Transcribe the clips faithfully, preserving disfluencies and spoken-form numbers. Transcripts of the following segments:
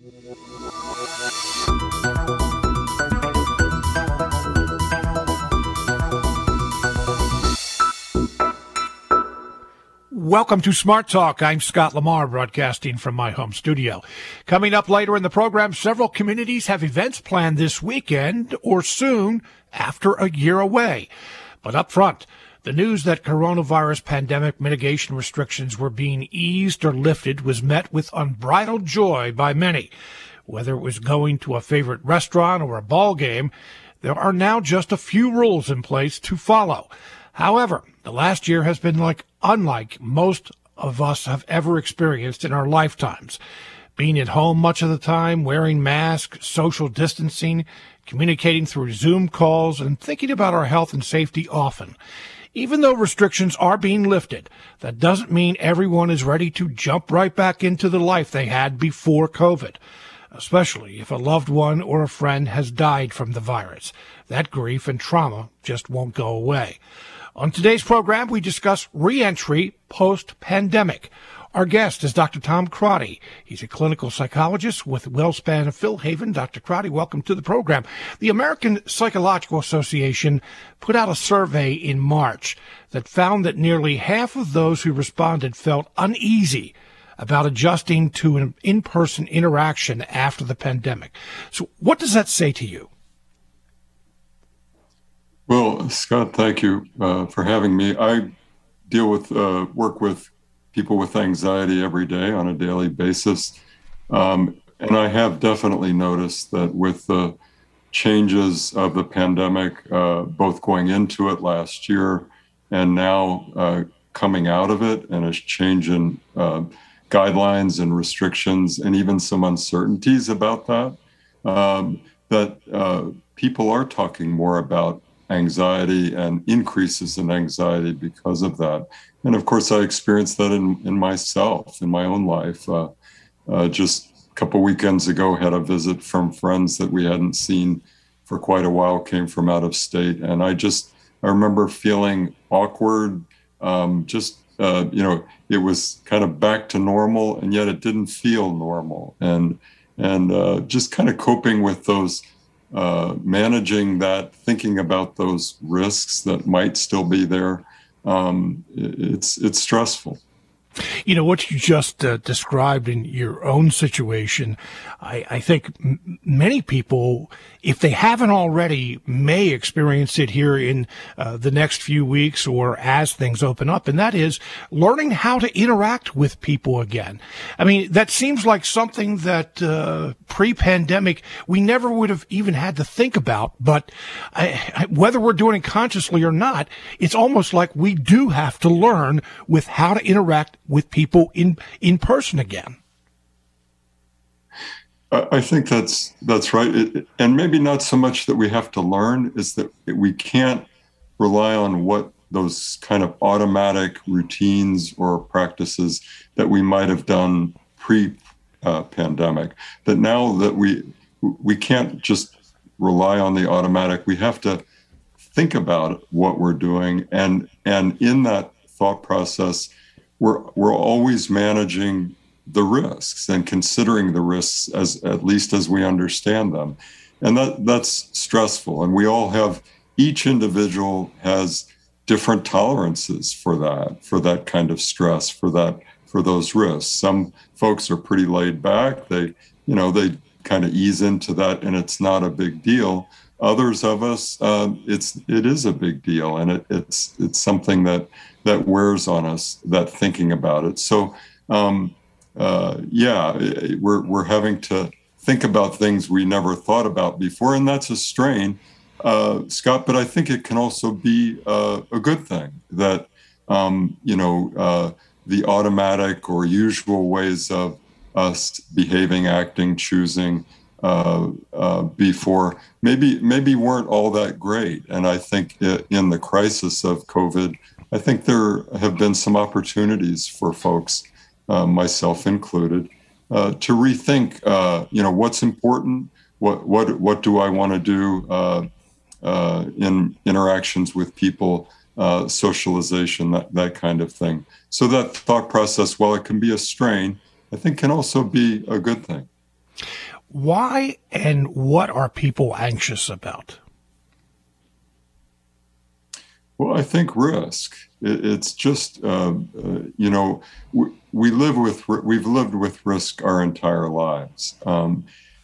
Welcome to Smart Talk. I'm Scott Lamar, broadcasting from my home studio. Coming up later in the program, several communities have events planned this weekend or soon after a year away. But up front, the news that coronavirus pandemic mitigation restrictions were being eased or lifted was met with unbridled joy by many. Whether it was going to a favorite restaurant or a ball game, there are now just a few rules in place to follow. However, the last year has been like unlike most of us have ever experienced in our lifetimes. Being at home much of the time, wearing masks, social distancing, communicating through Zoom calls, and thinking about our health and safety often. Even though restrictions are being lifted, that doesn't mean everyone is ready to jump right back into the life they had before COVID, especially if a loved one or a friend has died from the virus. That grief and trauma just won't go away. On today's program, we discuss re-entry post-pandemic. Our guest is Doctor Tom Crotty. He's a clinical psychologist with WellSpan of Philhaven. Doctor Crotty, welcome to the program. The American Psychological Association put out a survey in March that found that nearly half of those who responded felt uneasy about adjusting to an in-person interaction after the pandemic. So what does that say to you? Well, Scott, thank you uh, for having me. I deal with, uh, work with people with anxiety every day on a daily basis. Um, and I have definitely noticed that with the changes of the pandemic, uh, both going into it last year and now uh, coming out of it, and a change in uh, guidelines and restrictions and even some uncertainties about that, um, that uh, people are talking more about anxiety and increases in anxiety because of that. And of course, I experienced that in, in myself, in my own life. Uh, uh, just a couple weekends ago, had a visit from friends that we hadn't seen for quite a while, came from out of state. And I just, I remember feeling awkward. Um, just, uh, you know, it was kind of back to normal, and yet it didn't feel normal. And, and uh, just kind of coping with those Uh, managing that, thinking about those risks that might still be there, um, it's it's stressful. You know, what you just uh, described in your own situation, I, I think m- many people, if they haven't already, may experience it here in uh, the next few weeks or as things open up, and that is learning how to interact with people again. I mean, that seems like something that uh, pre-pandemic we never would have even had to think about, but I, I, whether we're doing it consciously or not, it's almost like we do have to learn with how to interact with people in, in person again. I think that's that's right. It, and maybe not so much that we have to learn, is that we can't rely on what those kind of automatic routines or practices that we might have done pre-pandemic. Uh, that now that we we can't just rely on the automatic, we have to think about what we're doing. And and in that thought process, we're we're always managing the risks and considering the risks as at least as we understand them. And that that's stressful. And we all have, each individual has different tolerances for that, for that kind of stress, for that, for those risks. Some folks are pretty laid back. They, you know, they kind of ease into that and it's not a big deal. Others of us, uh, it's it is a big deal, and it, it's it's something that that wears on us, that thinking about it. So, um, uh, yeah, we're we're having to think about things we never thought about before, and that's a strain, uh, Scott. But I think it can also be uh, a good thing that um, you know uh, the automatic or usual ways of us behaving, acting, choosing. Uh, uh, before maybe maybe weren't all that great. And I think it, in the crisis of COVID, I think there have been some opportunities for folks, uh, myself included, uh, to rethink, uh, you know, what's important, what what what do I want to do uh, uh, in interactions with people, uh, socialization, that, that kind of thing. So that thought process, while it can be a strain, I think can also be a good thing. Why and what are people anxious about? Well, I think risk. It's just, uh, uh, you know, we, we live with, we've lived with risk our entire lives. Um,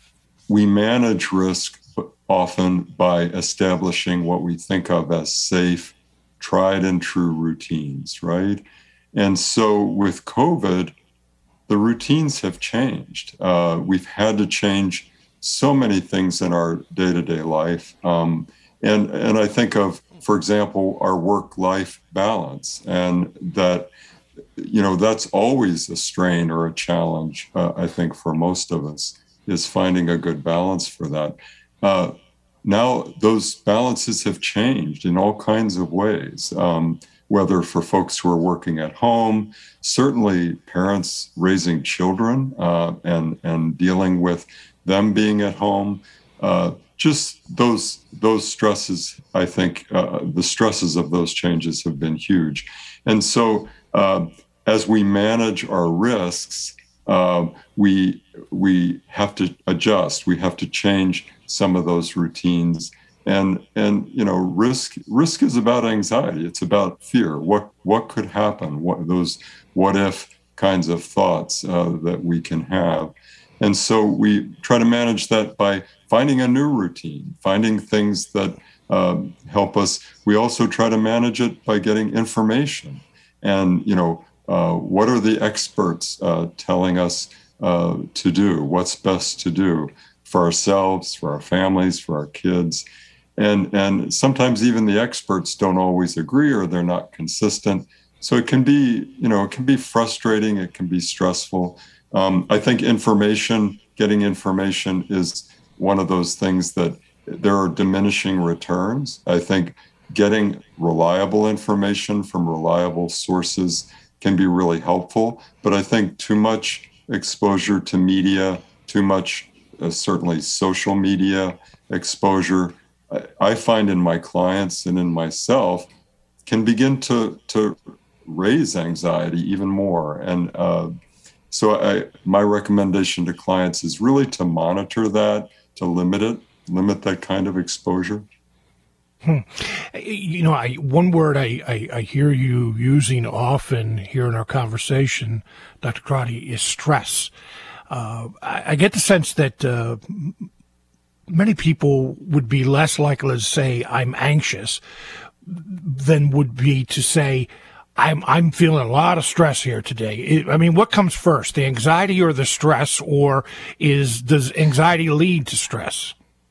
we manage risk often by establishing what we think of as safe, tried and true routines, right? And so with COVID, the routines have changed. Uh, we've had to change so many things in our day-to-day life. Um, and, and I think of, for example, our work-life balance, and that, you know, that's always a strain or a challenge, uh, I think, for most of us, is finding a good balance for that. Uh, now, those balances have changed in all kinds of ways, um, whether for folks who are working at home, certainly parents raising children uh, and, and dealing with them being at home. Uh, just those those stresses, I think, uh, the stresses of those changes have been huge. And so uh, as we manage our risks, uh, we we have to adjust. We have to change some of those routines. And and you know, risk risk is about anxiety. It's about fear. What what could happen? What those what if kinds of thoughts uh, that we can have. And so we try to manage that by finding a new routine, finding things that um, help us. We also try to manage it by getting information. And, you know, uh, what are the experts uh, telling us uh, to do? What's best to do for ourselves, for our families, for our kids? And, and sometimes even the experts don't always agree, or they're not consistent. So it can be, you know, it can be frustrating. It can be stressful. Um, I think information, getting information is one of those things that there are diminishing returns. I think getting reliable information from reliable sources can be really helpful. But I think too much exposure to media, too much, uh, certainly social media exposure, I, I find in my clients and in myself can begin to, to raise anxiety even more. And uh, So I, my recommendation to clients is really to monitor that, to limit it, limit that kind of exposure. Hmm. You know, I, one word I, I, I hear you using often here in our conversation, Doctor Crotty, is stress. Uh, I, I get the sense that uh, many people would be less likely to say, I'm anxious, than would be to say, I'm I'm feeling a lot of stress here today. It, I mean, what comes first, the anxiety or the stress, or is does anxiety lead to stress?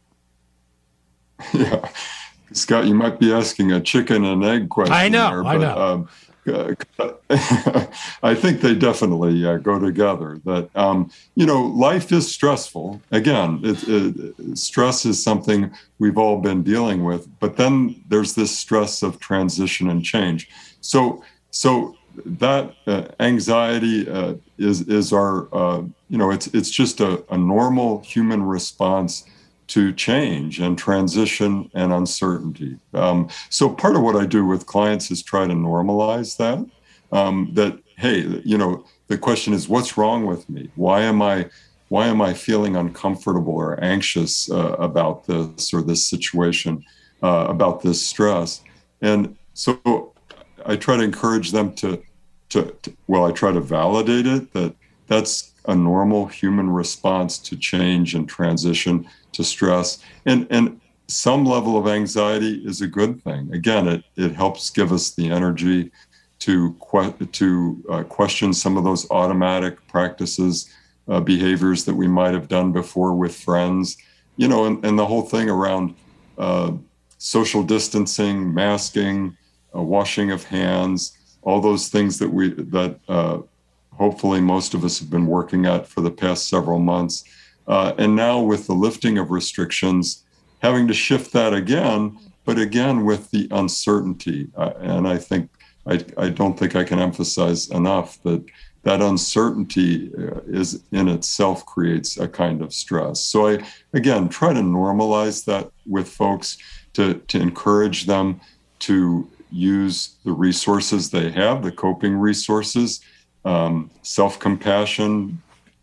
Yeah, Scott, you might be asking a chicken and egg question. I know, there, I but, know. Um, uh, I think they definitely uh, go together. That um, you know, life is stressful. Again, it, it, stress is something we've all been dealing with. But then there's this stress of transition and change. So. So that uh, anxiety uh, is is our uh, you know it's it's just a, a normal human response to change and transition and uncertainty. Um, so part of what I do with clients is try to normalize that. Um, that hey, you know, the question is, what's wrong with me? Why am I why am I feeling uncomfortable or anxious uh, about this or this situation, uh, about this stress? And so I try to encourage them to, to, to, well, I try to validate it, that that's a normal human response to change and transition, to stress. And, and some level of anxiety is a good thing. Again, it, it helps give us the energy to, que- to uh, question some of those automatic practices, uh, behaviors that we might have done before with friends, you know, and, and the whole thing around uh, social distancing, masking, Uh, washing of hands, all those things that we that uh, hopefully most of us have been working at for the past several months. Uh, and now with the lifting of restrictions, having to shift that again, but again with the uncertainty. Uh, and I think I, I don't think I can emphasize enough that that uncertainty uh, is in itself creates a kind of stress. So I, again, try to normalize that with folks, to to encourage them to use the resources they have, the coping resources, um, self-compassion,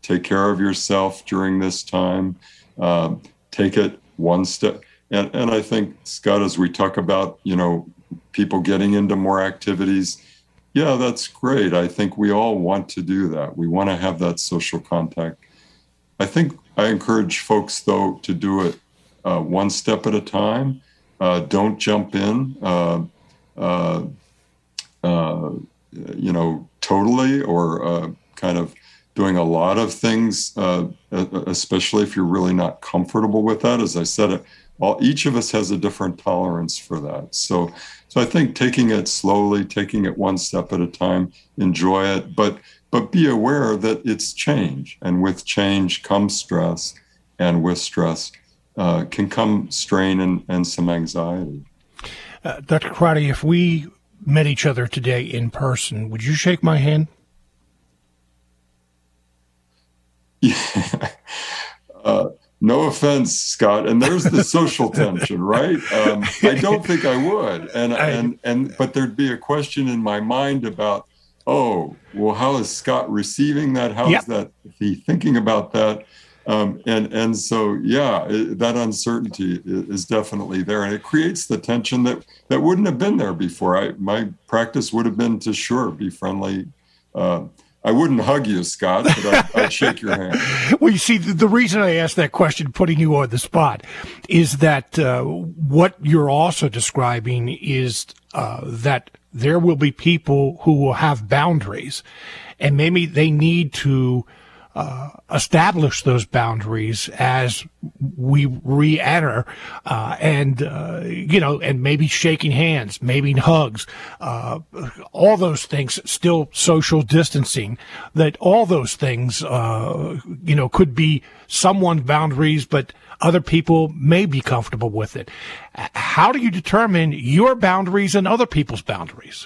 take care of yourself during this time. Uh, take it one step. And, and I think, Scott, as we talk about, you know, people getting into more activities, yeah, that's great. I think we all want to do that. We want to have that social contact. I think I encourage folks, though, to do it uh, one step at a time. Uh, don't jump in, uh, uh, uh, you know, totally, or uh, kind of doing a lot of things, uh, especially if you're really not comfortable with that. As I said, all, each of us has a different tolerance for that. So, so I think taking it slowly, taking it one step at a time, enjoy it, but but be aware that it's change, and with change comes stress, and with stress uh, can come strain and, and some anxiety. Uh, Doctor Crotty, if we met each other today in person, would you shake my hand? Yeah. Uh, no offense, Scott. And there's the social tension, right? Um, I don't think I would. And, and, and, but there'd be a question in my mind about, oh, well, how is Scott receiving that? How yep. is that, is he thinking about that? Um, and, and so, yeah, it, that uncertainty is definitely there. And it creates the tension that, that wouldn't have been there before. I, my practice would have been to, sure, be friendly. Uh, I wouldn't hug you, Scott, but I'd, I'd shake your hand. Well, you see, the, the reason I asked that question, putting you on the spot, is that uh, what you're also describing is uh, that there will be people who will have boundaries, and maybe they need to uh, establish those boundaries as we re-enter, uh, and, uh, you know, and maybe shaking hands, maybe hugs, uh, all those things, still social distancing, that all those things, uh, you know, could be someone's boundaries, but other people may be comfortable with it. How do you determine your boundaries and other people's boundaries?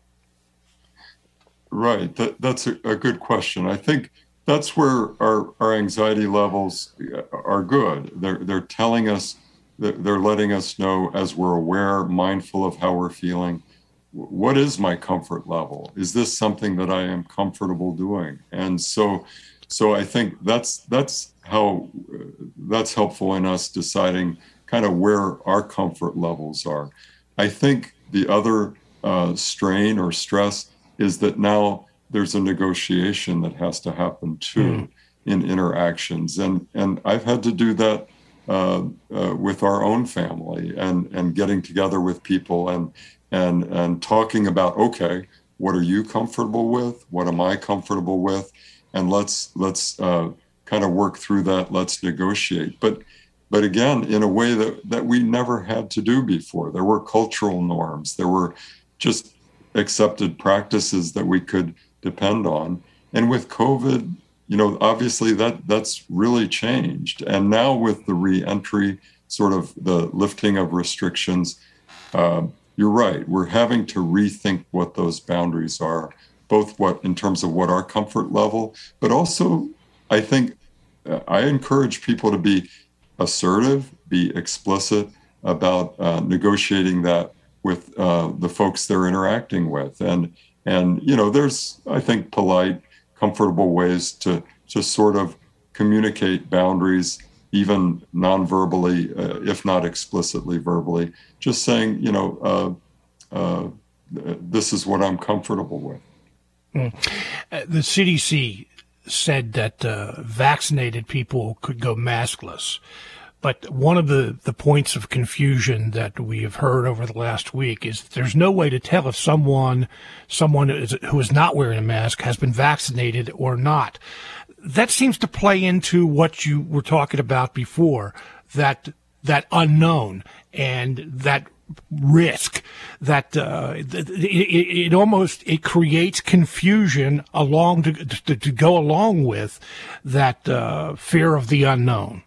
Right. That, that's a, a good question. I think that's where our, our anxiety levels are good. They're, they're telling us, they're letting us know, as we're aware, mindful of how we're feeling, what is my comfort level? Is this something that I am comfortable doing? And so, so I think that's, that's how, that's helpful in us deciding kind of where our comfort levels are. I think the other uh, strain or stress is that now there's a negotiation that has to happen too mm. in interactions. And, and I've had to do that uh, uh, with our own family, and, and getting together with people and, and, and talking about, okay, what are you comfortable with? What am I comfortable with? And let's, let's uh, kind of work through that. Let's negotiate. But, but again, in a way that, that we never had to do before. There were cultural norms. There were just accepted practices that we could depend on. And with COVID, you know, obviously that that's really changed. And now with the re-entry, sort of the lifting of restrictions, uh, you're right. We're having to rethink what those boundaries are, both what in terms of what our comfort level, but also I think uh, I encourage people to be assertive, be explicit about uh, negotiating that with uh, the folks they're interacting with. And, and, you know, there's, I think, polite, comfortable ways to just sort of communicate boundaries, even non-verbally, uh, if not explicitly verbally, just saying, you know, uh, uh, this is what I'm comfortable with. Mm. Uh, the C D C said that uh, vaccinated people could go maskless. But one of the, the points of confusion that we have heard over the last week is that there's no way to tell if someone someone is, who is not wearing a mask has been vaccinated or not. That seems to play into what you were talking about before, that that unknown and that risk, that uh, it, it, it almost it creates confusion along to, to, to go along with that uh, fear of the unknown.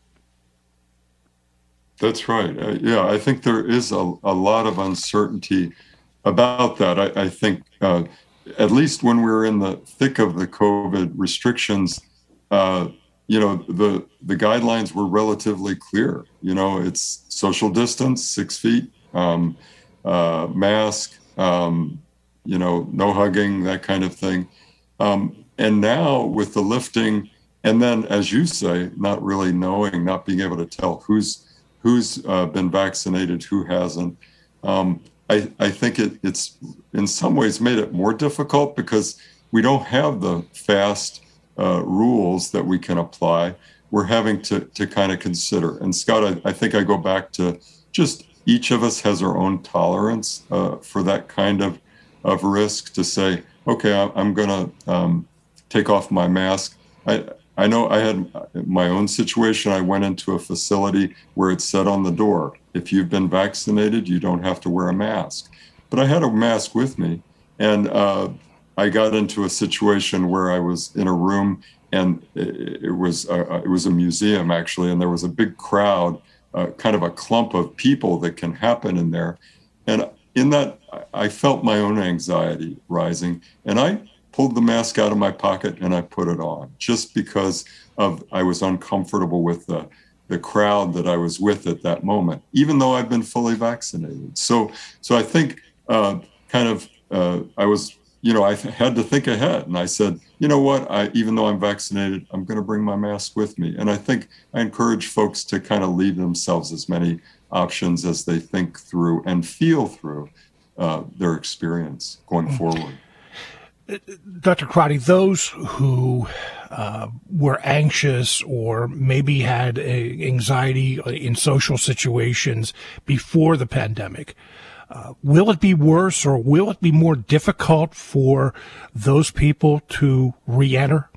That's right. Uh, yeah, I think there is a, a lot of uncertainty about that. I, I think uh, at least when we were in the thick of the COVID restrictions, uh, you know, the the guidelines were relatively clear. You know, it's social distance, six feet, um, uh, mask, um, you know, no hugging, that kind of thing. Um, and now with the lifting, and then as you say, not really knowing, not being able to tell who's who's uh, been vaccinated, who hasn't. Um, I, I think it, it's in some ways made it more difficult because we don't have the fast uh, rules that we can apply. We're having to to kind of consider. And Scott, I, I think I go back to just each of us has our own tolerance uh, for that kind of, of risk to say, okay, I'm going to um, take off my mask. I, I know I had my own situation. I went into a facility where it said on the door, if you've been vaccinated, you don't have to wear a mask. But I had a mask with me. And uh, I got into a situation where I was in a room, and it, it was a, it was a museum, actually, and there was a big crowd, uh, kind of a clump of people that can happen in there. And in that, I felt my own anxiety rising. And I pulled the mask out of my pocket and I put it on just because of I was uncomfortable with the, the crowd that I was with at that moment, even though I've been fully vaccinated. So, so I think uh, kind of uh, I was, you know, I had to think ahead, and I said, you know what, I, even though I'm vaccinated, I'm going to bring my mask with me. And I think I encourage folks to kind of leave themselves as many options as they think through and feel through uh, their experience going forward. Doctor Crotty, those who uh, were anxious or maybe had a anxiety in social situations before the pandemic, uh, will it be worse or will it be more difficult for those people to re-enter?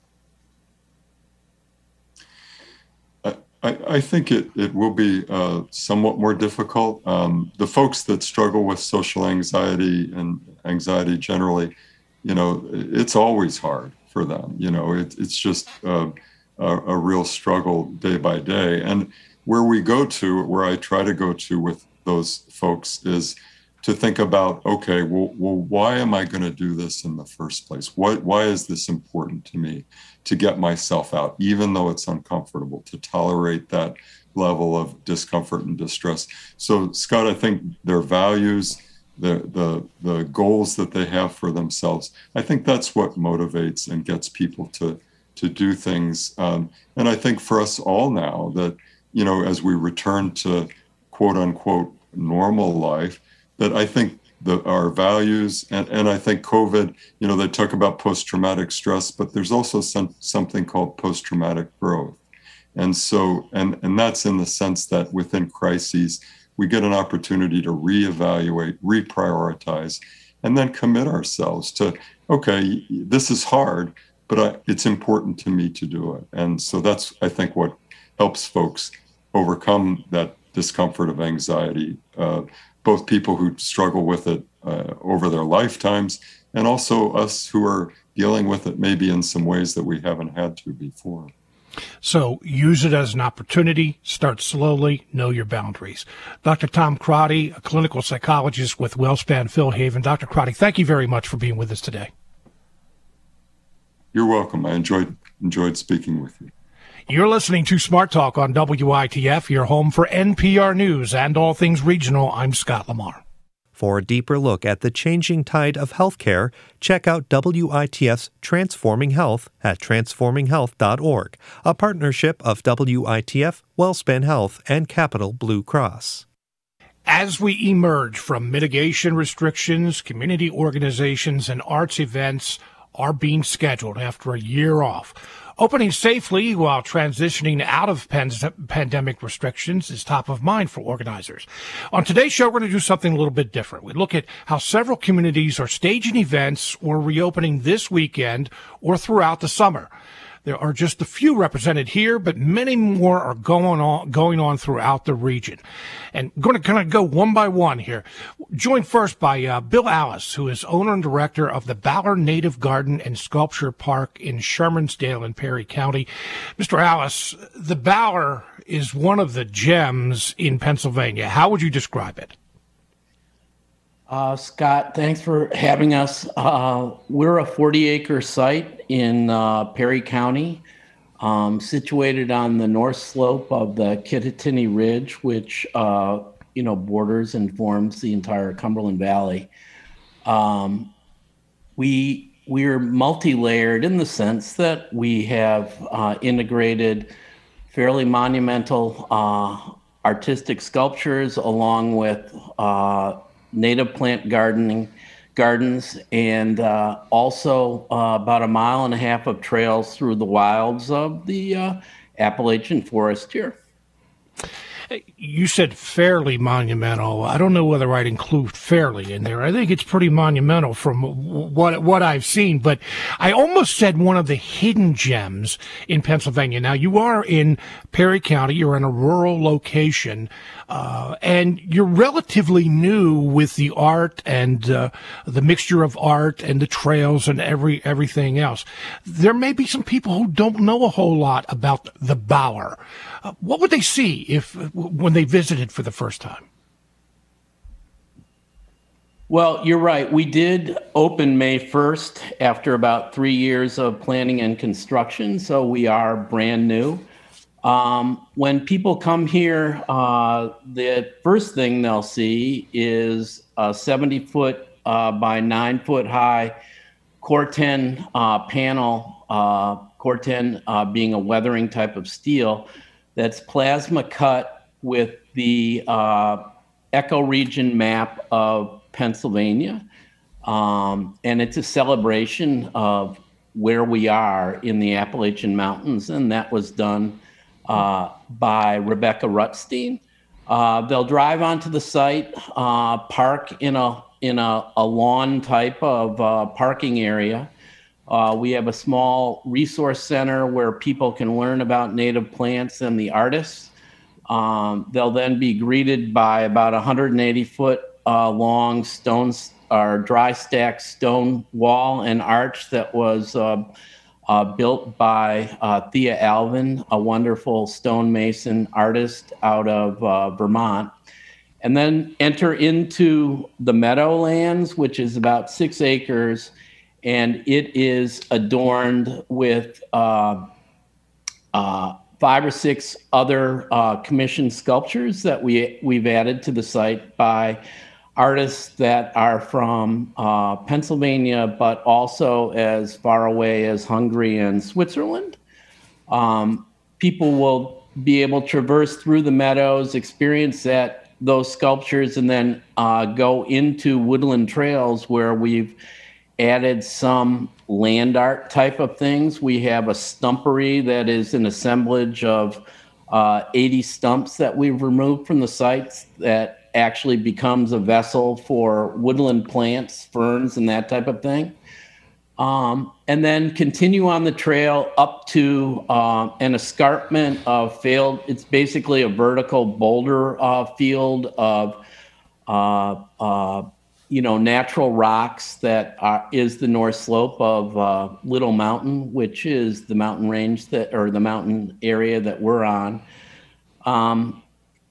I, I think it, it will be uh, somewhat more difficult. Um, the folks that struggle with social anxiety and anxiety generally, you know, it's always hard for them. You know, it, it's just uh, a, a real struggle day by day. And where we go to, where I try to go to with those folks is to think about, okay, well, well why am I going to do this in the first place? What, why is this important to me to get myself out, even though it's uncomfortable, to tolerate that level of discomfort and distress? So, Scott, I think their values, the the the goals that they have for themselves, I think that's what motivates and gets people to to do things. Um, and I think for us all now that, you know, as we return to quote unquote normal life, that I think that our values and, and I think COVID, you know, they talk about post-traumatic stress, but there's also some, something called post-traumatic growth. And so, and, and that's in the sense that within crises, we get an opportunity to reevaluate, reprioritize, and then commit ourselves to, okay, this is hard, but I, it's important to me to do it. And so that's, I think, what helps folks overcome that discomfort of anxiety, uh, both people who struggle with it uh, over their lifetimes, and also us who are dealing with it maybe in some ways that we haven't had to before. So use it as an opportunity, start slowly, know your boundaries. Doctor Tom Crotty, a clinical psychologist with WellSpan Philhaven. Doctor Crotty, thank you very much for being with us today. You're welcome. I enjoyed enjoyed speaking with you. You're listening to Smart Talk on W I T F, your home for N P R News and all things regional. I'm Scott Lamar. For a deeper look at the changing tide of healthcare, check out W I T F's Transforming Health at transforming health dot org, a partnership of W I T F, WellSpan Health, and Capital Blue Cross. As we emerge from mitigation restrictions, community organizations and arts events are being scheduled after a year off. Opening safely while transitioning out of pan- pandemic restrictions is top of mind for organizers. On today's show, we're going to do something a little bit different. We look at how several communities are staging events or reopening this weekend or throughout the summer. There are just a few represented here, but many more are going on going on throughout the region. And I'm going to kind of go one by one here. Joined first by uh, Bill Alice, who is owner and director of the Ballard Native Garden and Sculpture Park in Shermansdale in Perry County. Mister Alice, the Ballard is one of the gems in Pennsylvania. How would you describe it? Uh, Scott, thanks for having us. Uh, we're a forty-acre site in uh, Perry County, um, situated on the north slope of the Kittatinny Ridge, which uh, you know borders and forms the entire Cumberland Valley. Um, we we're multi-layered in the sense that we have uh, integrated fairly monumental uh, artistic sculptures along with uh, native plant gardening gardens, and uh, also uh, about a mile and a half of trails through the wilds of the uh, Appalachian forest here. You said fairly monumental. I don't know whether I'd include fairly in there. I think it's pretty monumental from what what I've seen, but I almost said one of the hidden gems in Pennsylvania. Now, you are in Perry County. You're in a rural location, uh, and you're relatively new with the art and uh, the mixture of art and the trails and every everything else. There may be some people who don't know a whole lot about the Bower. Uh, what would they see if when they visited for the first time? Well, you're right. We did open May first after about three years of planning and construction, so we are brand new. Um, when people come here, uh, the first thing they'll see is a seventy foot uh, by nine foot high Corten uh, panel, uh, Corten uh, being a weathering type of steel that's plasma cut with the uh, ecoregion map of Pennsylvania. Um, and it's a celebration of where we are in the Appalachian Mountains. And that was done uh, by Rebecca Rutstein. Uh, they'll drive onto the site, uh, park in a in a, a lawn type of uh, parking area. Uh, we have a small resource center where people can learn about native plants and the artists. Um, they'll then be greeted by about one hundred eighty foot uh, long stone or dry stack stone wall and arch that was uh, uh, built by uh, Thea Alvin, a wonderful stonemason artist out of uh, Vermont. And then enter into the Meadowlands, which is about six acres. And it is adorned with uh, uh, five or six other uh, commissioned sculptures that we, we've added to the site by artists that are from uh, Pennsylvania, but also as far away as Hungary and Switzerland. Um, people will be able to traverse through the meadows, experience that those sculptures, and then uh, go into woodland trails where we've added some land art type of things. We have a stumpery that is an assemblage of uh, eighty stumps that we've removed from the sites that actually becomes a vessel for woodland plants, ferns, and that type of thing. Um, and then continue on the trail up to uh, an escarpment of failed, it's basically a vertical boulder uh, field of uh, uh, you know, natural rocks that are, is the north slope of uh, Little Mountain, which is the mountain range that, or the mountain area that we're on. Um,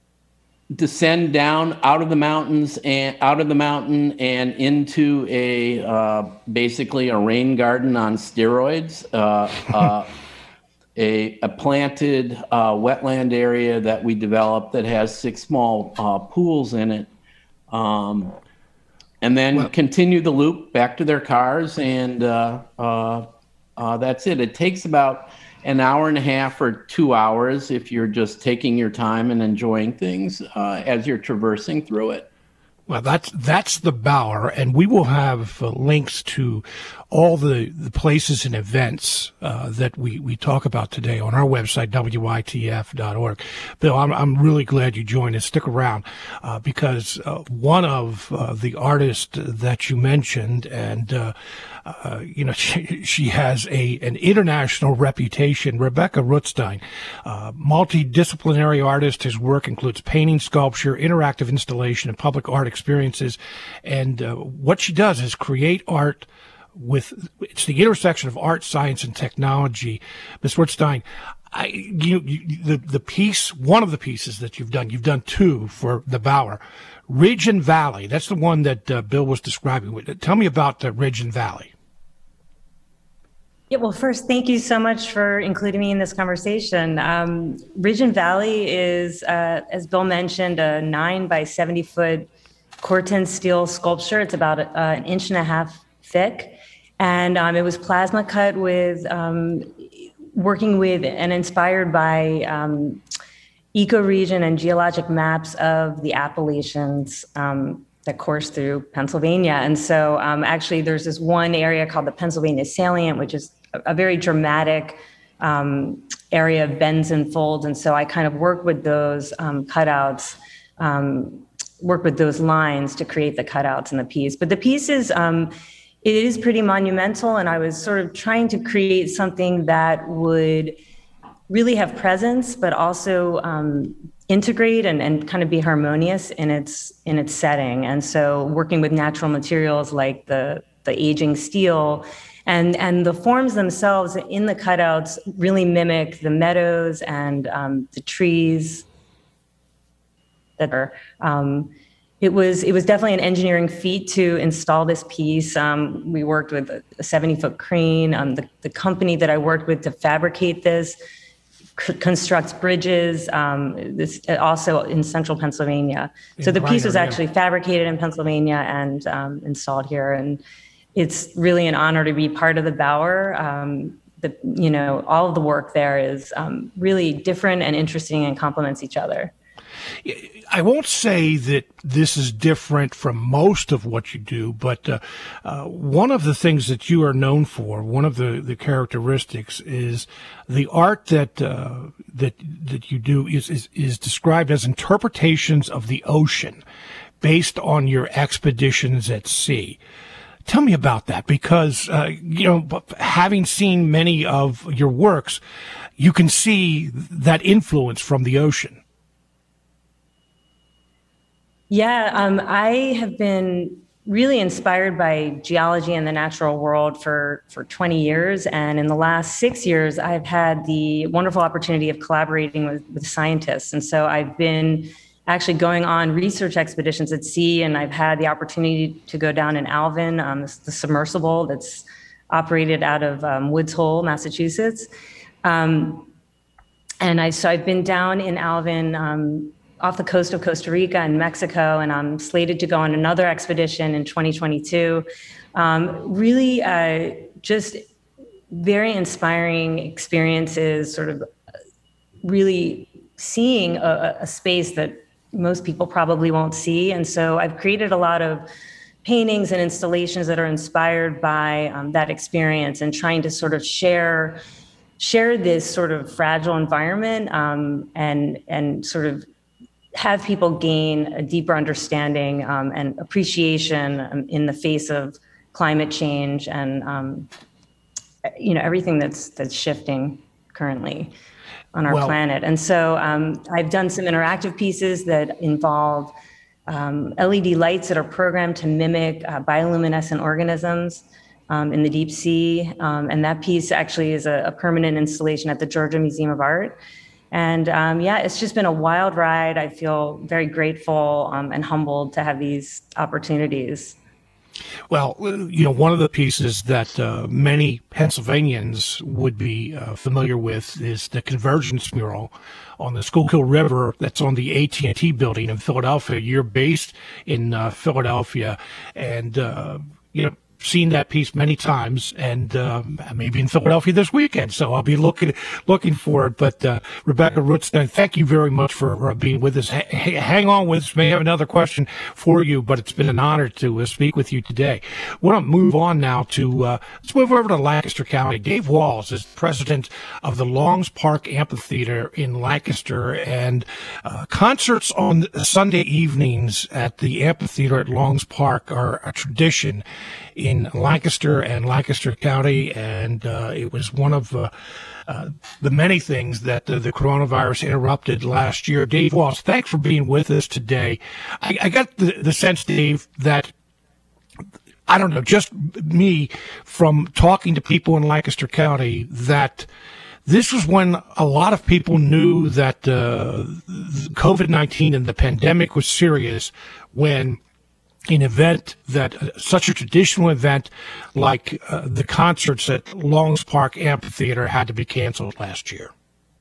descend down out of the mountains and out of the mountain and into a uh, basically a rain garden on steroids, uh, uh, a, a planted uh, wetland area that we developed that has six small uh, pools in it. Um, And then well, continue the loop back to their cars, and uh, uh, uh, that's it. It takes about an hour and a half or two hours if you're just taking your time and enjoying things uh, as you're traversing through it. Well, that's that's the Bower, and we will have uh, links to all the, the places and events uh, that we, we talk about today on our website, W I T F dot org. Bill, I'm I'm really glad you joined us. Stick around uh, because uh, one of uh, the artists that you mentioned, and uh, uh, you know, she, she has a an international reputation. Rebecca Rutstein, uh, multidisciplinary artist. His work includes painting, sculpture, interactive installation, and public art experiences. And uh, what she does is create art with, it's the intersection of art, science, and technology. Miz Rutstein, I, you, you, the, the piece, one of the pieces that you've done, you've done two for the Bower, Ridge and Valley. That's the one that uh, Bill was describing. Tell me about uh, Ridge and Valley. Yeah, well, first, thank you so much for including me in this conversation. Um, Ridge and Valley is, uh, as Bill mentioned, a nine by seventy foot Corten steel sculpture. It's about uh, an inch and a half thick. And um, it was plasma cut with, um, working with and inspired by um, ecoregion and geologic maps of the Appalachians um, that course through Pennsylvania. And so um, actually there's this one area called the Pennsylvania Salient, which is a, a very dramatic um, area of bends and folds. And so I kind of work with those um, cutouts, um, work with those lines to create the cutouts in the piece. But the piece is, um, it is pretty monumental. And I was sort of trying to create something that would really have presence, but also um, integrate and, and kind of be harmonious in its in its setting. And so working with natural materials like the, the aging steel, and, and the forms themselves in the cutouts really mimic the meadows and um, the trees that are, um, it was it was definitely an engineering feat to install this piece. Um, we worked with a seventy foot crane. Um, the, the company that I worked with to fabricate this c- constructs bridges, um, this also in central Pennsylvania. In so the piece was Reiner, actually yeah. fabricated in Pennsylvania and um, installed here. And it's really an honor to be part of the Bower. Um, the, you know, all of the work there is um, really different and interesting and complements each other. I won't say that this is different from most of what you do, but uh, uh, one of the things that you are known for, one of the, the characteristics, is the art that uh, that that you do is, is is described as interpretations of the ocean based on your expeditions at sea. Tell me about that, because uh, you know, having seen many of your works, you can see that influence from the ocean. Yeah, um, I have been really inspired by geology and the natural world for, for twenty years. And in the last six years, I've had the wonderful opportunity of collaborating with, with scientists. And so I've been actually going on research expeditions at sea, and I've had the opportunity to go down in Alvin, um, the submersible that's operated out of um, Woods Hole, Massachusetts. Um, and I, so I've been down in Alvin, um, off the coast of Costa Rica and Mexico, and I'm slated to go on another expedition in twenty twenty-two. Um, really uh, just very inspiring experiences, sort of really seeing a, a space that most people probably won't see. And so I've created a lot of paintings and installations that are inspired by um, that experience, and trying to sort of share share this sort of fragile environment um, and and sort of have people gain a deeper understanding um, and appreciation um, in the face of climate change and um, you know, everything that's that's shifting currently on our well, planet. And so um, I've done some interactive pieces that involve um, L E D lights that are programmed to mimic uh, bioluminescent organisms um, in the deep sea. Um, and that piece actually is a, a permanent installation at the Georgia Museum of Art. And um, yeah, it's just been a wild ride. I feel very grateful um, and humbled to have these opportunities. Well, you know, one of the pieces that uh, many Pennsylvanians would be uh, familiar with is the Convergence mural on the Schuylkill River that's on the A T and T building in Philadelphia. You're based in uh, Philadelphia, and, uh, you know, seen that piece many times, and um, maybe in Philadelphia this weekend. So I'll be looking looking for it. But uh, Rebecca Rutstein, thank you very much for uh, being with us. H- hang on with us. May have another question for you, but it's been an honor to uh, speak with you today. We want to move on now to, uh, let's move over to Lancaster County. Dave Walls is president of the Longs Park Amphitheater in Lancaster, and uh, concerts on Sunday evenings at the amphitheater at Longs Park are a tradition in Lancaster and Lancaster County, and uh, it was one of uh, uh, the many things that uh, the coronavirus interrupted last year. Dave Walls, thanks for being with us today. I, I got the, the sense, Dave, that, I don't know, just me from talking to people in Lancaster County, that this was when a lot of people knew that uh, COVID nineteen and the pandemic was serious, when an event that uh, such a traditional event like uh, the concerts at Longs Park Amphitheater had to be canceled last year.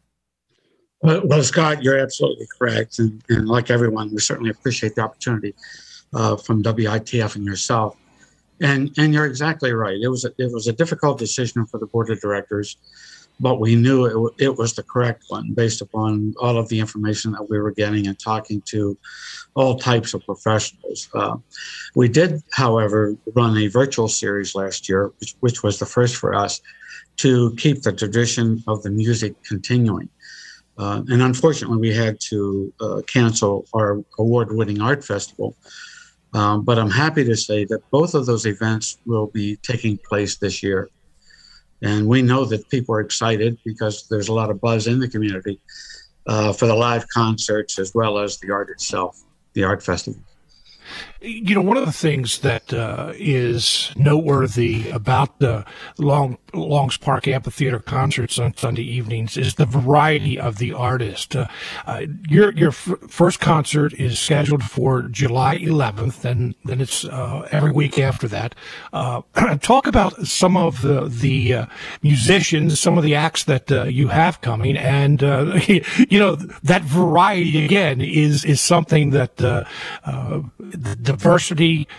Well, well Scott, you're absolutely correct. And, and like everyone, we certainly appreciate the opportunity uh, from W I T F and yourself And and you're exactly right. It was a, it was a difficult decision for the board of directors, but we knew it, w- it was the correct one based upon all of the information that we were getting and talking to all types of professionals. Uh, we did, however, run a virtual series last year, which, which was the first for us, to keep the tradition of the music continuing. Uh, and unfortunately, we had to uh, cancel our award-winning art festival. Um, but I'm happy to say that both of those events will be taking place this year. And we know that people are excited because there's a lot of buzz in the community uh, for the live concerts as well as the art itself, the art festival. You know, one of the things that uh, is noteworthy about the Long Longs Park Amphitheater concerts on Sunday evenings is the variety of the artists. Uh, uh, your your f- first concert is scheduled for July eleventh, and then it's uh, every week after that. Uh, talk about some of the the uh, musicians, some of the acts that uh, you have coming, and uh, you know that variety again is is something that uh, uh, diversity.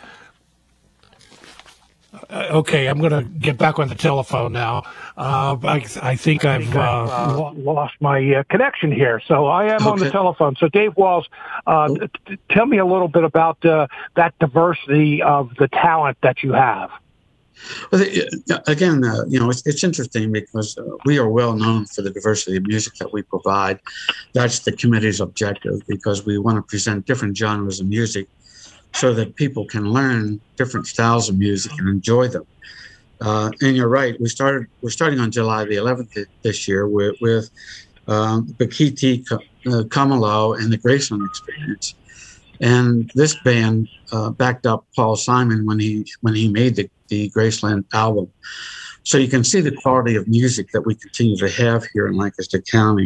Uh, okay, I'm going to get back on the telephone now. Uh, I, I think I've uh, uh, lost my uh, connection here, so I am okay. on the telephone. So, Dave Walls, uh, oh. t- tell me a little bit about uh, that diversity of the talent that you have. Well, again, uh, you know, it's, it's interesting because uh, we are well known for the diversity of music that we provide. That's the committee's objective, because we want to present different genres of music so that people can learn different styles of music and enjoy them. Uh, and you're right, we started. We're starting on July the eleventh this year with, with um, Bakiti uh, Kamalau and the Graceland Experience. And this band uh, backed up Paul Simon when he when he made the, the Graceland album. So you can see the quality of music that we continue to have here in Lancaster County.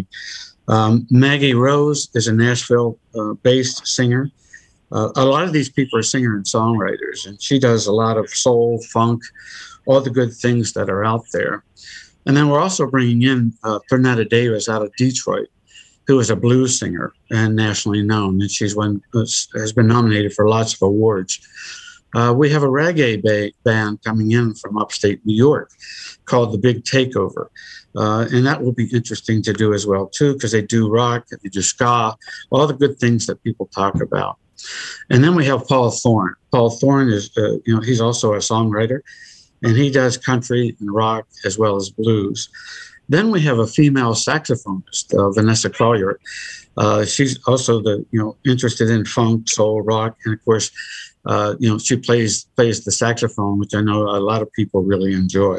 Um, Maggie Rose is a Nashville-based uh, singer. Uh, a lot of these people are singer and songwriters, and she does a lot of soul, funk, all the good things that are out there. And then we're also bringing in uh, Fernetta Davis out of Detroit, who is a blues singer and nationally known, and she's one has been nominated for lots of awards. Uh, we have a reggae ba- band coming in from upstate New York called The Big Takeover, uh, and that will be interesting to do as well too, because they do rock, they do ska, all the good things that people talk about. And then we have Paul Thorne. Paul Thorne is, uh, you know, he's also a songwriter, and he does country and rock as well as blues. Then we have a female saxophonist, uh, Vanessa Collier. Uh, she's also the you know interested in funk, soul, rock, and of course, uh, you know she plays plays the saxophone, which I know a lot of people really enjoy.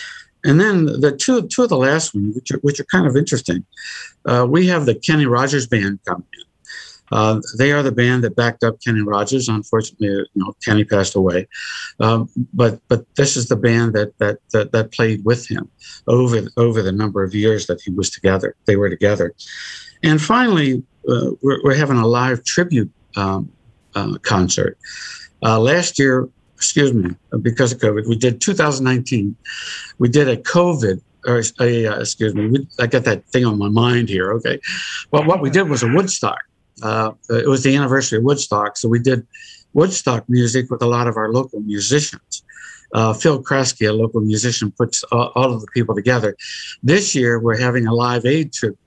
And then the two two of the last ones, which are, which are kind of interesting, uh, we have the Kenny Rogers Band coming in. Uh, they are the band that backed up Kenny Rogers. Unfortunately, you know, Kenny passed away. Um, but but this is the band that that that, that played with him over over the number of years that he was together. They were together. And finally, uh, we're, we're having a live tribute um, uh, concert. Uh, last year, excuse me, because of COVID, we did two thousand nineteen. We did a COVID. Or a, uh, excuse me, we, I got that thing on my mind here. Okay, well, what we did was a Woodstock. Uh, it was the anniversary of Woodstock, so we did Woodstock music with a lot of our local musicians. Uh, Phil Kresge, a local musician, puts all, all of the people together. This year, we're having a Live Aid tribute,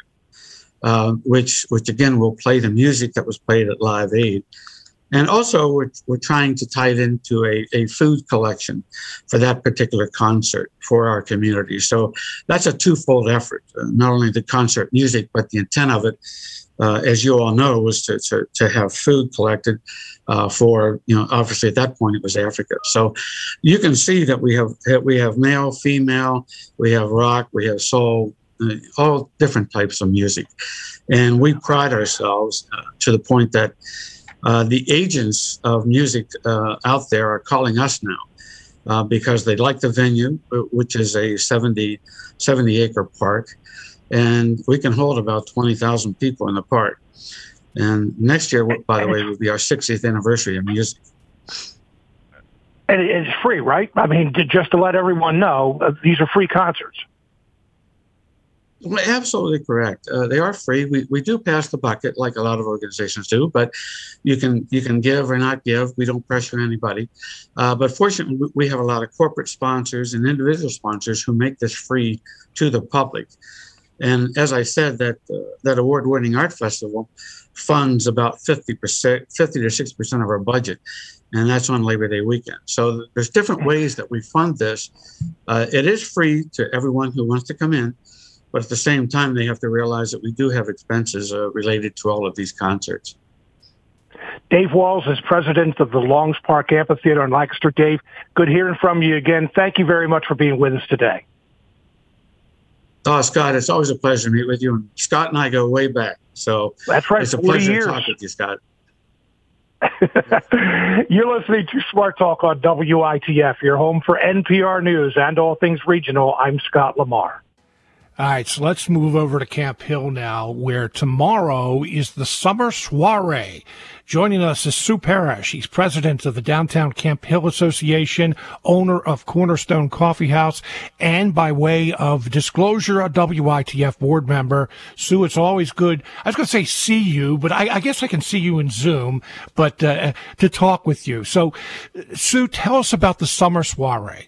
uh, which, which again will play the music that was played at Live Aid. And also, we're, we're trying to tie it into a, a food collection for that particular concert for our community. So that's a twofold effort, uh, not only the concert music, but the intent of it, Uh, as you all know, was to, to, to have food collected uh, for, you know, obviously at that point it was Africa. So you can see that we have we have male, female, we have rock, we have soul, uh, all different types of music. And we pride ourselves uh, to the point that uh, the agents of music uh, out there are calling us now uh, because they like the venue, which is a seventy, seventy acre park. And we can hold about twenty thousand people in the park. And next year, by the way, will be our sixtieth anniversary of music. And it's free, right? I mean, just to let everyone know, uh, these are free concerts. Well, absolutely correct. Uh, they are free. We, we do pass the bucket like a lot of organizations do, but you can you can give or not give. We don't pressure anybody. Uh, but fortunately, we have a lot of corporate sponsors and individual sponsors who make this free to the public. And as I said, that uh, that award-winning art festival funds about fifty percent, fifty to sixty percent of our budget, and that's on Labor Day weekend. So there's different ways that we fund this. Uh, it is free to everyone who wants to come in. But at the same time, they have to realize that we do have expenses uh, related to all of these concerts. Dave Walls is president of the Longs Park Amphitheater in Lancaster. Dave, good hearing from you again. Thank you very much for being with us today. Oh, Scott, it's always a pleasure to meet with you. And Scott and I go way back. So that's right. It's a pleasure years. to talk with you, Scott. You're listening to Smart Talk on W I T F, your home for N P R News and all things regional. I'm Scott Lamar. All right, so let's move over to Camp Hill now, where tomorrow is the Summer Soiree. Joining us is Sue Parrish. He's president of the Downtown Camp Hill Association, owner of Cornerstone Coffee House, and by way of disclosure, a W I T F board member. Sue, it's always good. I was going to say see you, but I, I guess I can see you in Zoom, but uh, to talk with you. So, Sue, tell us about the Summer Soiree.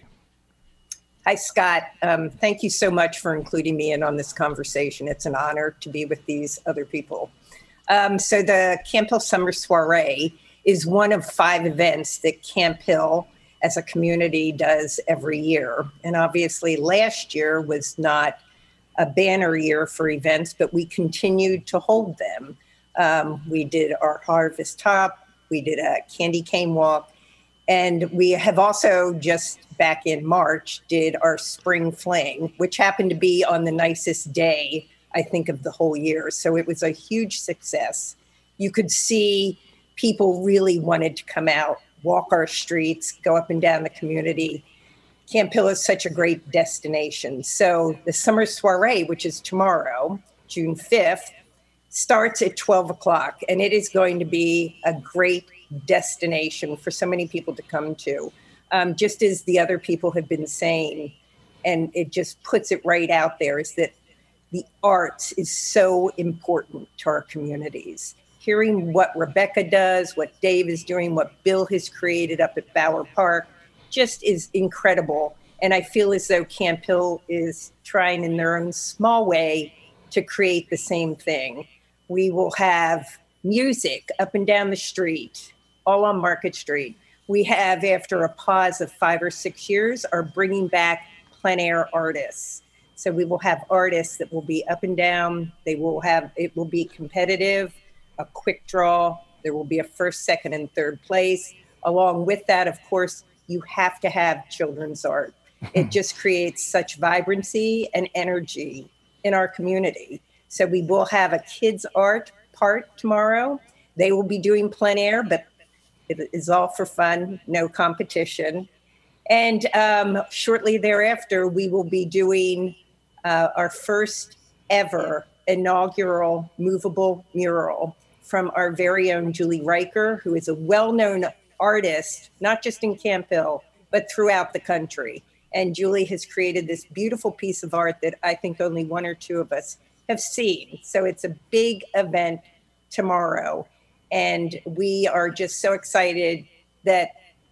Hi, Scott. Um, thank you so much for including me in on this conversation. It's an honor to be with these other people. Um, so the Camp Hill Summer Soiree is one of five events that Camp Hill as a community does every year. And obviously last year was not a banner year for events, but we continued to hold them. Um, we did our Harvest Top, we did a Candy Cane Walk, and we have also just back in March did our Spring Fling, which happened to be on the nicest day, I think, of the whole year. So it was a huge success. You could see people really wanted to come out, walk our streets, go up and down the community. Camp Hill is such a great destination. So the Summer Soiree, which is tomorrow, June fifth, starts at twelve o'clock, and it is going to be a great destination for so many people to come to. Um, just as the other people have been saying, and it just puts it right out there, is that the arts is so important to our communities. Hearing what Rebecca does, what Dave is doing, what Bill has created up at Bower Park, just is incredible. And I feel as though Camp Hill is trying in their own small way to create the same thing. We will have music up and down the street, all on Market Street. We have, after a pause of five or six years, are bringing back plein air artists. So we will have artists that will be up and down. They will have, it will be competitive, a quick draw. There will be a first, second, and third place. Along with that, of course, you have to have children's art. It just creates such vibrancy and energy in our community. So we will have a kids' art part tomorrow. They will be doing plein air, but it is all for fun, no competition. And um, shortly thereafter, we will be doing uh, our first ever inaugural movable mural from our very own Julie Riker, who is a well-known artist, not just in Camp Hill, but throughout the country. And Julie has created this beautiful piece of art that I think only one or two of us have seen. So it's a big event tomorrow. And we are just so excited that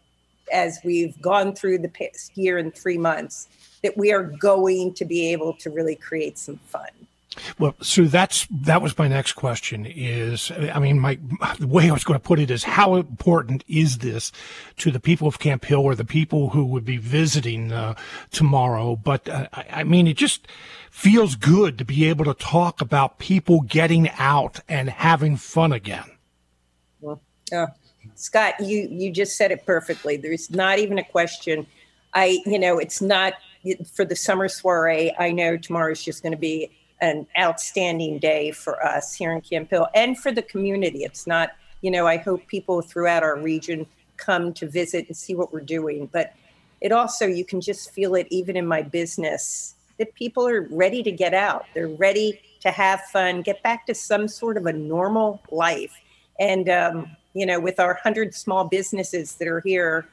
as we've gone through the past year and three months, that we are going to be able to really create some fun. Well, Sue, that's that was my next question. Is I mean, my the way I was going to put it is, how important is this to the people of Camp Hill or the people who would be visiting uh, tomorrow? But uh, I, I mean, it just feels good to be able to talk about people getting out and having fun again. Well, uh, Scott, you you just said it perfectly. There's not even a question. I, you know, it's not for the summer soiree. I know tomorrow is just going to be an outstanding day for us here in Camp Hill and for the community. It's not, you know, I hope people throughout our region come to visit and see what we're doing. But it also, you can just feel it even in my business, that people are ready to get out. They're ready to have fun, get back to some sort of a normal life. And, um, you know, with our hundred small businesses that are here,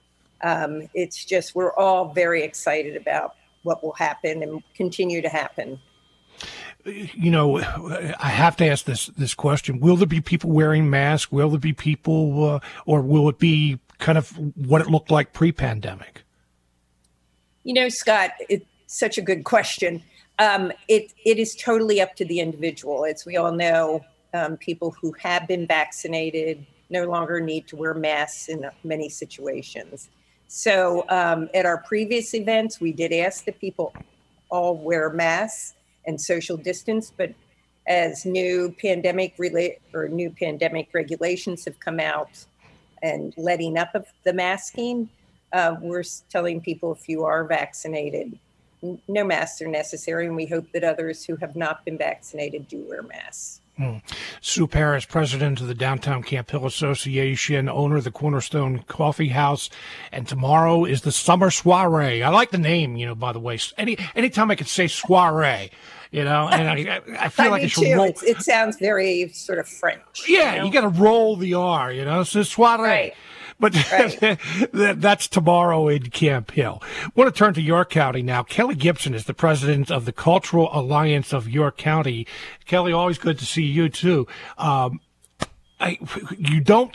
um, it's just, we're all very excited about what will happen and continue to happen. you know, I have to ask this this question: will there be people wearing masks? Will there be people, uh, or will it be kind of what it looked like pre-pandemic? You know, Scott, it's such a good question. Um, it it is totally up to the individual. As we all know, um, people who have been vaccinated no longer need to wear masks in many situations. So um, at our previous events, we did ask that people all wear masks and social distance, but as new pandemic rela- or new pandemic regulations have come out and letting up of the masking, uh, we're telling people if you are vaccinated, n- no masks are necessary, and we hope that others who have not been vaccinated do wear masks. Hmm. Sue Parris, president of the Downtown Camp Hill Association, owner of the Cornerstone Coffee House, and tomorrow is the summer soiree. I like the name, you know, by the way. Any anytime I could say soiree, you know, and I I feel I like do it should too. roll. It's, it sounds very sort of French. Yeah, you know? you got to roll the R, you know, so soiree. Right. But Right. that, that's tomorrow in Camp Hill. I want to turn to York County now. Kelly Gibson is the president of the Cultural Alliance of York County. Kelly, always good to see you too. Um, I, you don't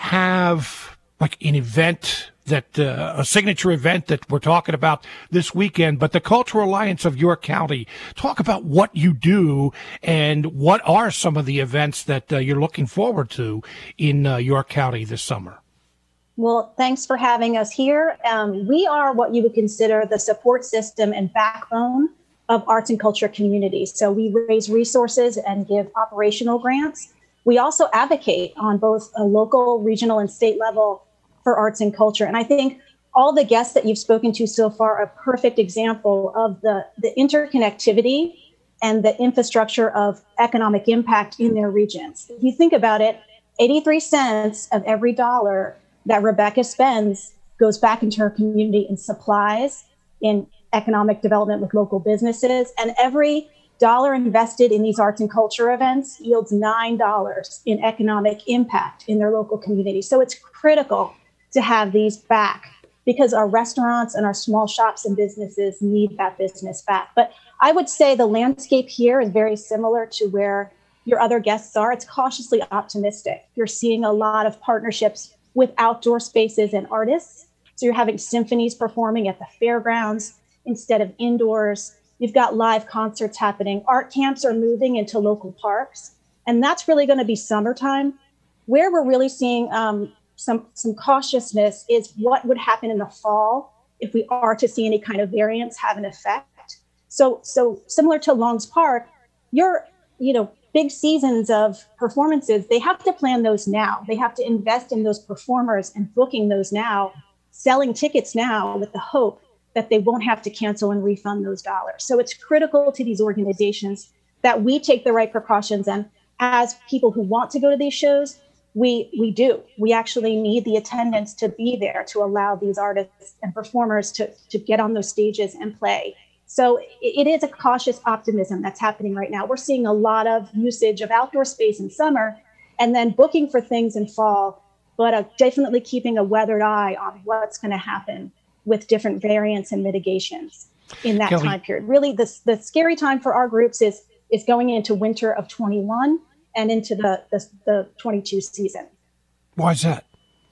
have like an event that uh, a signature event that we're talking about this weekend, but the Cultural Alliance of York County, talk about what you do and what are some of the events that uh, you're looking forward to in uh, York County this summer. Well, thanks for having us here. Um, we are what you would consider the support system and backbone of arts and culture communities. So we raise resources and give operational grants. We also advocate on both a local, regional, and state level for arts and culture. And I think all the guests that you've spoken to so far are a perfect example of the, the interconnectivity and the infrastructure of economic impact in their regions. If you think about it, eighty-three cents of every dollar that Rebecca spends goes back into her community in supplies, in economic development with local businesses, and every dollar invested in these arts and culture events yields nine dollars in economic impact in their local community. So it's critical to have these back because our restaurants and our small shops and businesses need that business back. But I would say the landscape here is very similar to where your other guests are. It's cautiously optimistic. You're seeing a lot of partnerships with outdoor spaces and artists. So you're having symphonies performing at the fairgrounds instead of indoors. You've got live concerts happening. Art camps are moving into local parks. And that's really going to be summertime. Where we're really seeing um, some, some cautiousness is what would happen in the fall if we are to see any kind of variants have an effect. So, so similar to Longs Park, you're, you know, big seasons of performances, they have to plan those now. They have to invest in those performers and booking those now, selling tickets now with the hope that they won't have to cancel and refund those dollars. So it's critical to these organizations that we take the right precautions. And as people who want to go to these shows, we we do. We actually need the attendance to be there to allow these artists and performers to, to get on those stages and play. So it is a cautious optimism that's happening right now. We're seeing a lot of usage of outdoor space in summer and then booking for things in fall, but uh, definitely keeping a weathered eye on what's going to happen with different variants and mitigations in that Kelly. time period. Really, the, the scary time for our groups is, is going into winter of twenty-one and into the, the, the twenty-two season. Why is that?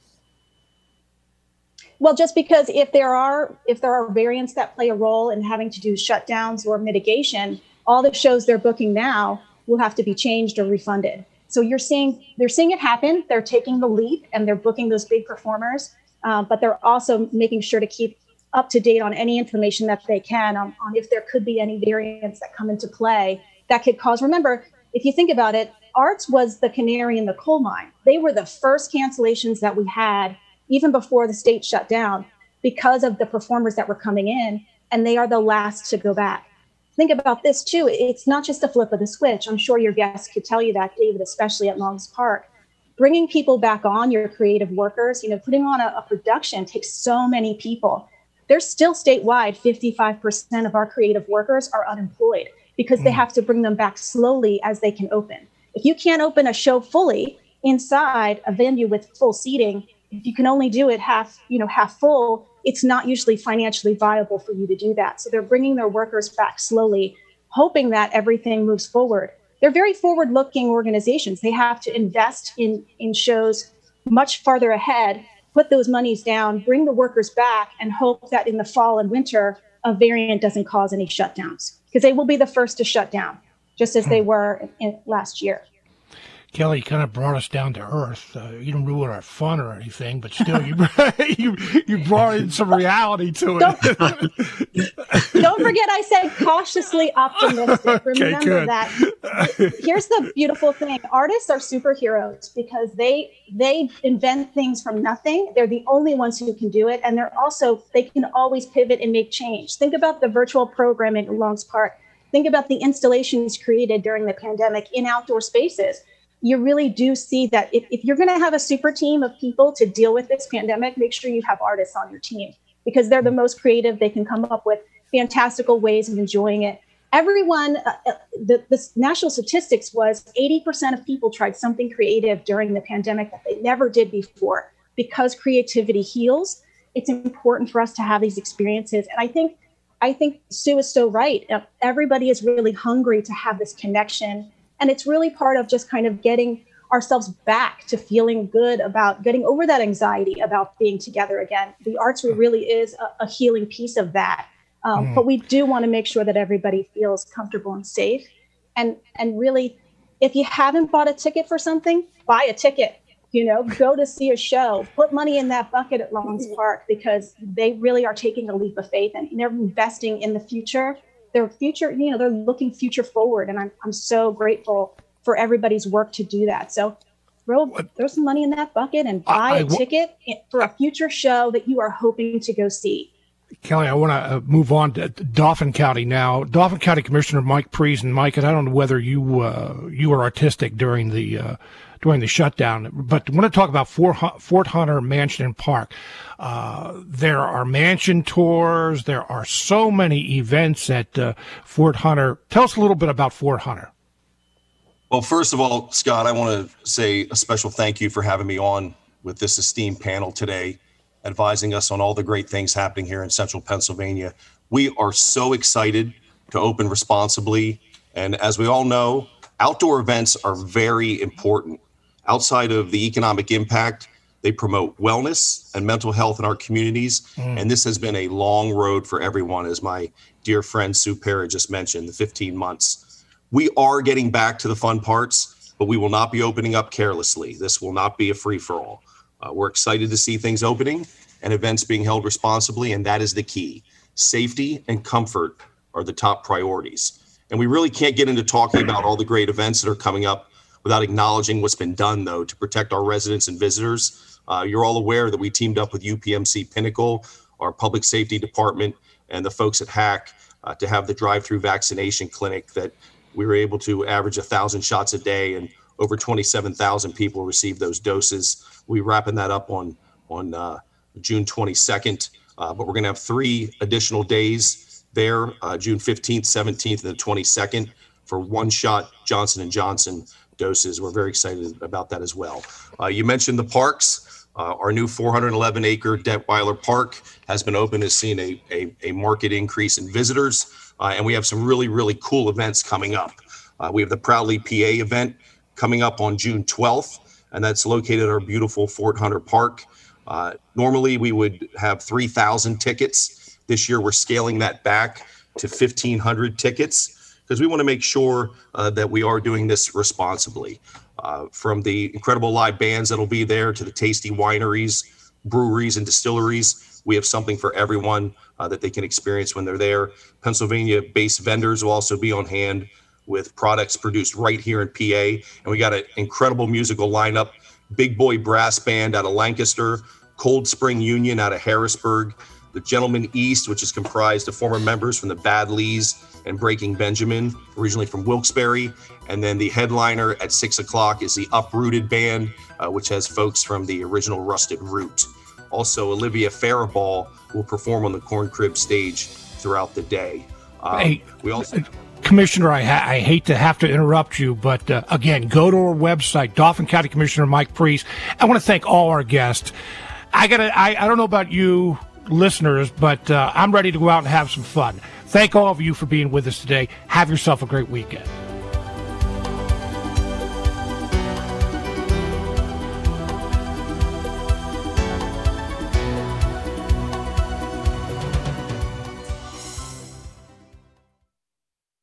Well, just because if there are if there are variants that play a role in having to do shutdowns or mitigation, all the shows they're booking now will have to be changed or refunded. So you're seeing they're seeing it happen. They're taking the leap and they're booking those big performers, uh, but they're also making sure to keep up to date on any information that they can on, on if there could be any variants that come into play that could cause. Remember, if you think about it, arts was the canary in the coal mine. They were the first cancellations that we had even before the state shut down because of the performers that were coming in, and they are the last to go back. Think about this too. It's not just a flip of the switch. I'm sure your guests could tell you that, David, especially at Longs Park. Bringing people back on, your creative workers, you know, putting on a, a production takes so many people. There's still statewide, fifty-five percent of our creative workers are unemployed because mm. they have to bring them back slowly as they can open. If you can't open a show fully inside a venue with full seating, if you can only do it half, you know, half full, it's not usually financially viable for you to do that. So they're bringing their workers back slowly, hoping that everything moves forward. They're very forward-looking organizations. They have to invest in, in shows much farther ahead, put those monies down, bring the workers back, and hope that in the fall and winter, a variant doesn't cause any shutdowns, because they will be the first to shut down, just as they were in, in last year. Kelly, you kind of brought us down to earth. Uh, you didn't ruin our fun or anything, but still, you you you brought in some reality to it. Don't, don't forget, I said cautiously optimistic. Remember okay, good. that. Here's the beautiful thing: artists are superheroes because they they invent things from nothing. They're the only ones who can do it, and they're also they can always pivot and make change. Think about the virtual programming at Longs Park. Think about the installations created during the pandemic in outdoor spaces. You really do see that if, if you're going to have a super team of people to deal with this pandemic, make sure you have artists on your team, because they're the most creative. They can come up with fantastical ways of enjoying it. Everyone, uh, the, the national statistics was eighty percent of people tried something creative during the pandemic that they never did before. Because creativity heals, it's important for us to have these experiences. And I think, I think Sue is so right. Everybody is really hungry to have this connection. And it's really part of just kind of getting ourselves back to feeling good about getting over that anxiety about being together again. The arts really is a, a healing piece of that. Um, mm. But we do want to make sure that everybody feels comfortable and safe. And and really, if you haven't bought a ticket for something, buy a ticket. You know, go to see a show, put money in that bucket at Longs Park, because they really are taking a leap of faith and they're investing in the future. Their future, you know, they're looking future forward. And I'm I'm so grateful for everybody's work to do that. So throw, throw some money in that bucket and buy I, I, a ticket for a future show that you are hoping to go see. Kelly, I want to uh, move on to Dauphin County now. Dauphin County Commissioner Mike Priest, and Mike, and I don't know whether you uh, you were artistic during the uh, during the shutdown, but I want to talk about Fort, Fort Hunter Mansion and Park. Uh, there are mansion tours. There are so many events at uh, Fort Hunter. Tell us a little bit about Fort Hunter. Well, first of all, Scott, I want to say a special thank you for having me on with this esteemed panel today, advising us on all the great things happening here in central Pennsylvania. We are so excited to open responsibly. And as we all know, outdoor events are very important. Outside of the economic impact, they promote wellness and mental health in our communities. Mm. And this has been a long road for everyone, as my dear friend Sue Parra just mentioned, the fifteen months. We are getting back to the fun parts, but we will not be opening up carelessly. This will not be a free-for-all. Uh, we're excited to see things opening and events being held responsibly, and that is the key. Safety and comfort are the top priorities. And we really can't get into talking about all the great events that are coming up without acknowledging what's been done, though, to protect our residents and visitors. Uh, you're all aware that we teamed up with U P M C Pinnacle, our public safety department, and the folks at H A C uh, to have the drive-through vaccination clinic that we were able to average one thousand shots a day, and over twenty-seven thousand people received those doses. We're wrapping that up on, on uh, June twenty-second, uh, but we're going to have three additional days there, uh, June fifteenth, seventeenth, and the twenty-second, for one-shot Johnson and Johnson doses. We're very excited about that as well. Uh, you mentioned the parks. Uh, our new four hundred eleven acre Detweiler Park has been open, has seen a, a, a market increase in visitors, uh, and we have some really, really cool events coming up. Uh, we have the Proudly P A event coming up on June twelfth, and that's located at our beautiful Fort Hunter Park. Uh, normally, we would have three thousand tickets. This year, we're scaling that back to fifteen hundred tickets, because we want to make sure uh, that we are doing this responsibly. Uh, from the incredible live bands that'll be there to the tasty wineries, breweries, and distilleries, we have something for everyone uh, that they can experience when they're there. Pennsylvania-based vendors will also be on hand with products produced right here in P A. And we got an incredible musical lineup: Big Boy Brass Band out of Lancaster, Cold Spring Union out of Harrisburg, the Gentleman East, which is comprised of former members from the Bad Lees and Breaking Benjamin, originally from Wilkes-Barre. And then the headliner at six o'clock is the Uprooted Band, uh, which has folks from the original Rusted Root. Also, Olivia Faraball will perform on the Corn Crib stage throughout the day. Um, hey, we also... Commissioner, I, ha- I hate to have to interrupt you, but uh, again, go to our website, Dauphin County Commissioner Mike Priest. I want to thank all our guests. I gotta. I, I don't know about you listeners, but uh, I'm ready to go out and have some fun. Thank all of you for being with us today. Have yourself a great weekend.